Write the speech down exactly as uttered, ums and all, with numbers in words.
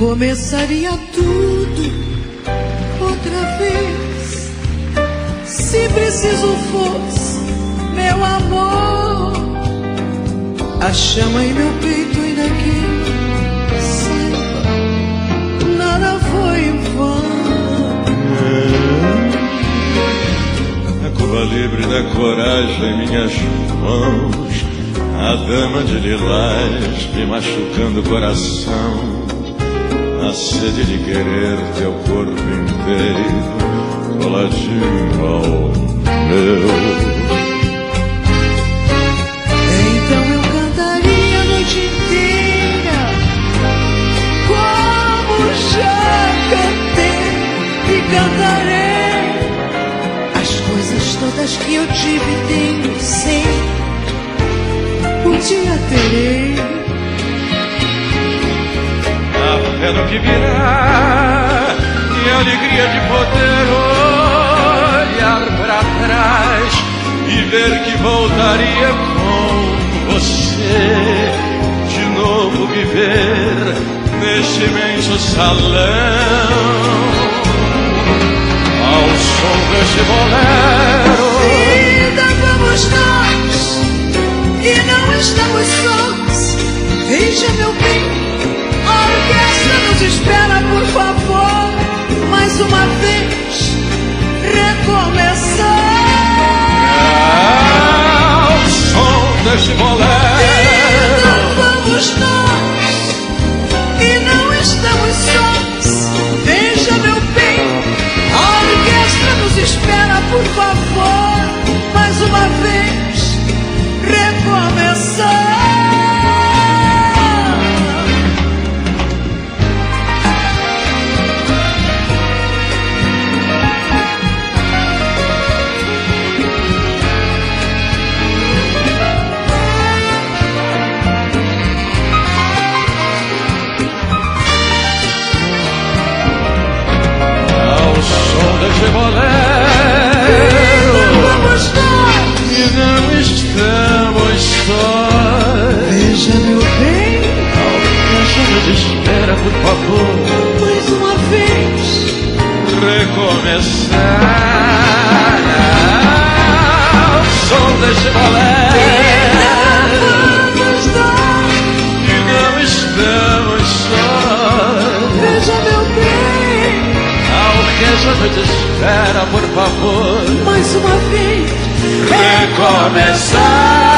Recomeçaria tudo outra vez, se preciso fosse, meu amor. A chama em meu peito ainda queima, saiba, nada foi em vão. A Cuba livre da coragem em minhas mãos, a dama de lilás me machucando o coração, a sede de querer teu corpo inteiro coladinho ao meu. Então eu cantaria a noite inteira, como já cantei e cantarei as coisas todas que eu tive e tenho, sei, um dia terei. A fé no que virá e a alegria de poder olhar para trás e ver que voltaria com você, de novo viver neste imenso salão, ao som deste bolero. Vida, vamos nós, e não estamos sós. Veja, meu bem, a orquestra nos espera, por favor, mais uma vez, recomeçar. Ao som deste bolero. Vamos nós, e não estamos sós. Veja, meu bem, a orquestra nos espera, por favor, mais uma vez, recomeçar. Deste bolero, vamos nós, e não estamos sós. veja, meu bem, a orquestra nos espera, por favor, mais uma vez, recomeçar. Ao som deste bolero, vamos nós, e não estamos sós. veja, meu bem, a orquestra nos espera, por favor, mais uma vez, recomeçar.